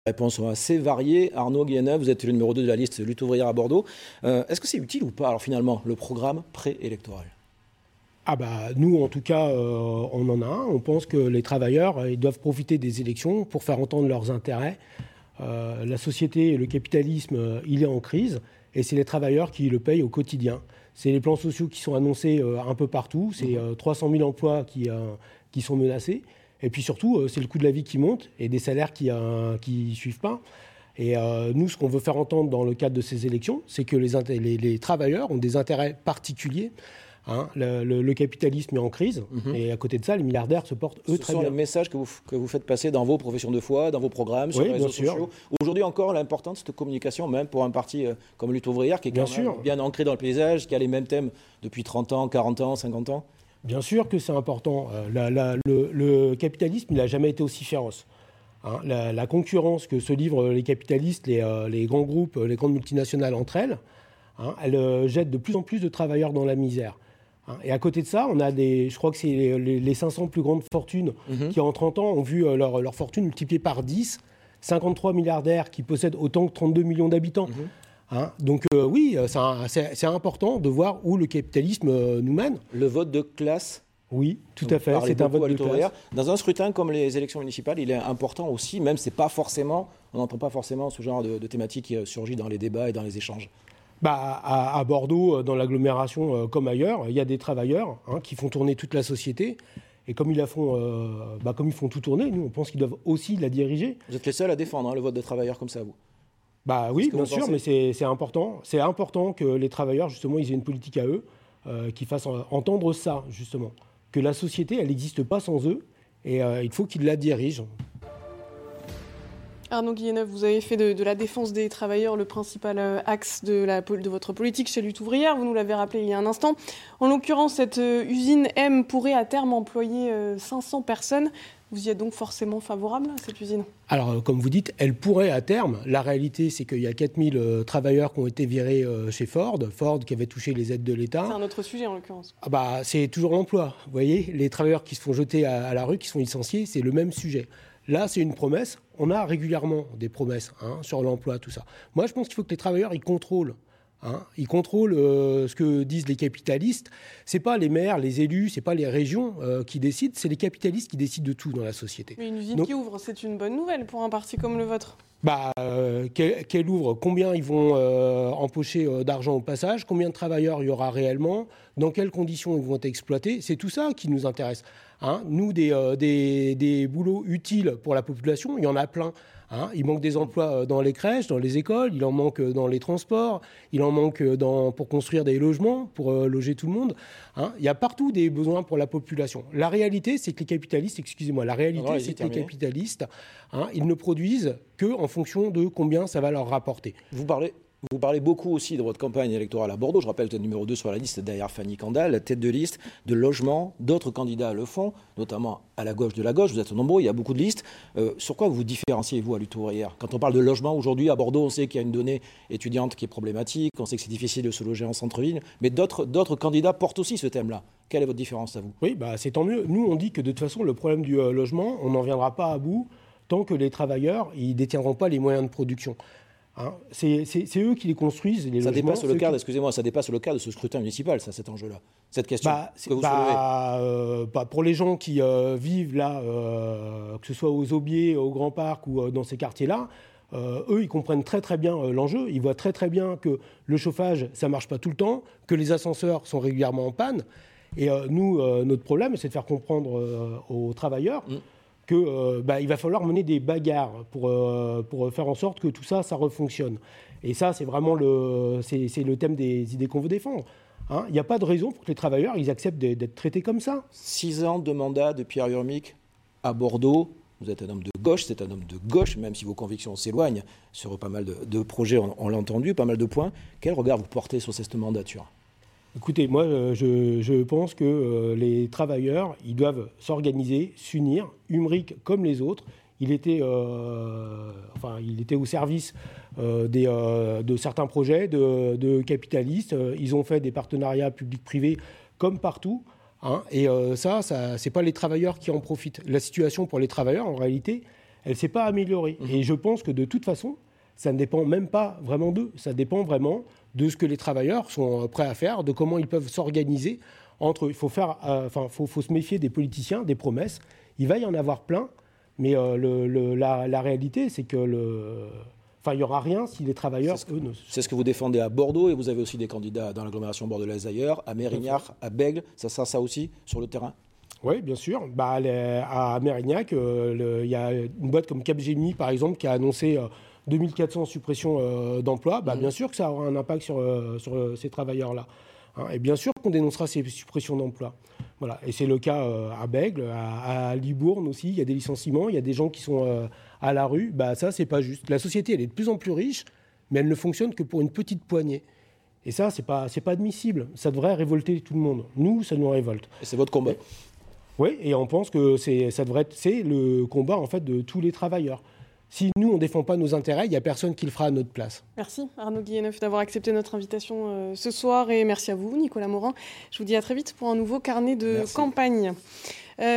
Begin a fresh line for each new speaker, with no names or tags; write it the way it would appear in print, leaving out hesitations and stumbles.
réponses sont assez variées. Arnaud Guilleneuve, vous êtes le numéro 2 de la liste Lutte ouvrière à Bordeaux. Est-ce que c'est utile ou pas, alors finalement, le programme préélectoral ?
Nous, en tout cas, on en a un. On pense que les travailleurs ils doivent profiter des élections pour faire entendre leurs intérêts. La société et le capitalisme, il est en crise et c'est les travailleurs qui le payent au quotidien. C'est les plans sociaux qui sont annoncés un peu partout. C'est 300 000 emplois qui sont menacés. Et puis surtout, c'est le coût de la vie qui monte et des salaires qui suivent pas. Et nous, ce qu'on veut faire entendre dans le cadre de ces élections, c'est que les travailleurs ont des intérêts particuliers. Le capitalisme est en crise et à côté de ça, les milliardaires se portent très bien.
Ce sont les messages que vous faites passer dans vos professions de foi, dans vos programmes, sur les réseaux sociaux. Aujourd'hui encore, l'importance de cette communication, même pour un parti comme Lutte ouvrière, qui est quand même bien ancré dans le paysage, qui a les mêmes thèmes depuis 30 ans, 40 ans, 50 ans.
Bien sûr que c'est important. Le capitalisme, il n'a jamais été aussi féroce. La concurrence que se livrent les capitalistes, les grands groupes, les grandes multinationales entre elles, elles jettent de plus en plus de travailleurs dans la misère. Et à côté de ça, on a je crois que c'est les 500 plus grandes fortunes qui, en 30 ans, ont vu leur fortune multipliée par 10, 53 milliardaires qui possèdent autant que 32 millions d'habitants. Donc oui, c'est important de voir où le capitalisme nous mène.
Le vote de classe.
Oui, tout à fait, c'est un vote de classe.
Dans un scrutin comme les élections municipales, il est important aussi, même si on n'entend pas forcément ce genre de thématique qui surgit dans les débats et dans les échanges.
À Bordeaux, dans l'agglomération comme ailleurs, il y a des travailleurs qui font tourner toute la société. Et comme ils font tout tourner, nous, on pense qu'ils doivent aussi la diriger.
Vous êtes les seuls à défendre le vote des travailleurs comme ça, vous ?
Oui, bien sûr, mais c'est important. C'est important que les travailleurs, justement, ils aient une politique à eux, qui fassent entendre ça, justement. Que la société, elle n'existe pas sans eux, et il faut qu'ils la dirigent.
Arnaud Guilleneuve, vous avez fait de la défense des travailleurs le principal axe de votre politique chez Lutte ouvrière. Vous nous l'avez rappelé il y a un instant. En l'occurrence, cette usine M pourrait à terme employer 500 personnes. Vous y êtes donc forcément favorable à cette usine ?
Alors, comme vous dites, elle pourrait à terme. La réalité, c'est qu'il y a 4000 travailleurs qui ont été virés chez Ford qui avait touché les aides de l'État.
C'est un autre sujet en l'occurrence.
C'est toujours l'emploi. Vous voyez, les travailleurs qui se font jeter à la rue, qui sont licenciés, c'est le même sujet. Là, c'est une promesse. On a régulièrement des promesses sur l'emploi, tout ça. Moi, je pense qu'il faut que les travailleurs, ils contrôlent. Ils contrôlent ce que disent les capitalistes. C'est pas les maires, les élus, c'est pas les régions qui décident, c'est les capitalistes qui décident de tout dans la société.
Mais une usine qui ouvre, c'est une bonne nouvelle pour un parti comme le vôtre.
Qu'elle ouvre, combien ils vont empocher d'argent au passage, combien de travailleurs il y aura réellement, dans quelles conditions ils vont être exploités, c'est tout ça qui nous intéresse. Nous, des boulots utiles pour la population, il y en a plein. Il manque des emplois dans les crèches, dans les écoles, il en manque dans les transports, il en manque pour construire des logements, pour loger tout le monde. Il y a partout des besoins pour la population. La réalité, c'est que les capitalistes, les capitalistes, ils ne produisent qu'en fonction de combien ça va leur rapporter.
Vous parlez beaucoup aussi de votre campagne électorale à Bordeaux. Je rappelle que vous êtes numéro 2 sur la liste derrière Fanny Candal, la tête de liste de logement. D'autres candidats le font, notamment à la gauche de la gauche. Vous êtes nombreux, il y a beaucoup de listes. Sur quoi vous différenciez, vous, à Lutte ouvrière ? Quand on parle de logement aujourd'hui, à Bordeaux, on sait qu'il y a une donnée étudiante qui est problématique. On sait que c'est difficile de se loger en centre-ville. Mais d'autres candidats portent aussi ce thème-là. Quelle est votre différence à vous ?
Oui, c'est tant mieux. Nous, on dit que de toute façon, le problème du logement, on n'en viendra pas à bout tant que les travailleurs ne détiendront pas les moyens de production. C'est eux qui les construisent, les logements.
Ça dépasse le cadre de ce scrutin municipal, cet enjeu-là, cette question que vous soulevez.
Pour les gens qui vivent là, que ce soit aux Aubiers, au Grand Parc ou dans ces quartiers-là, eux, ils comprennent très très bien l'enjeu. Ils voient très très bien que le chauffage, ça marche pas tout le temps, que les ascenseurs sont régulièrement en panne. Et nous, notre problème, c'est de faire comprendre aux travailleurs qu'il va falloir mener des bagarres pour faire en sorte que tout ça, ça refonctionne. Et ça, c'est vraiment le thème des idées qu'on veut défendre. Il n'y a pas de raison pour que les travailleurs ils acceptent d'être traités comme ça.
6 ans de mandat de Pierre Urmic à Bordeaux. Vous êtes un homme de gauche, c'est un homme de gauche, même si vos convictions s'éloignent sur pas mal de projets, on l'a entendu, pas mal de points. Quel regard vous portez sur cette mandature ?
Écoutez, moi, je pense que les travailleurs, ils doivent s'organiser, s'unir. Urmic, comme les autres, il était au service de certains projets de capitalistes. Ils ont fait des partenariats public-privé comme partout. Et ça, c'est pas les travailleurs qui en profitent. La situation pour les travailleurs, en réalité, elle ne s'est pas améliorée. Et je pense que de toute façon, ça ne dépend même pas vraiment d'eux. Ça dépend vraiment de ce que les travailleurs sont prêts à faire, de comment ils peuvent s'organiser. Il faut se méfier des politiciens, des promesses. Il va y en avoir plein, mais la réalité, c'est que il n'y aura rien si les travailleurs,
C'est ce que vous défendez à Bordeaux, et vous avez aussi des candidats dans l'agglomération bordelaise ailleurs, à Mérignac, à Bègles, ça aussi, sur le terrain?
Oui, bien sûr. À Mérignac, il y a une boîte comme Capgemini, par exemple, qui a annoncé 2400 suppressions d'emplois. Bien sûr que ça aura un impact sur ces travailleurs-là. Et bien sûr qu'on dénoncera ces suppressions d'emplois. Voilà. Et c'est le cas à Bègles, à Libourne aussi. Il y a des licenciements, il y a des gens qui sont à la rue. Ça, c'est pas juste. La société, elle est de plus en plus riche, mais elle ne fonctionne que pour une petite poignée. Et ça, c'est pas admissible. Ça devrait révolter tout le monde. Nous, ça nous révolte.
Et c'est votre combat.
Oui, et on pense que c'est le combat en fait de tous les travailleurs. Si nous, on ne défend pas nos intérêts, il n'y a personne qui le fera à notre place.
Merci Arnaud Guilleneuve d'avoir accepté notre invitation ce soir, et merci à vous Nicolas Morin. Je vous dis à très vite pour un nouveau carnet de campagne.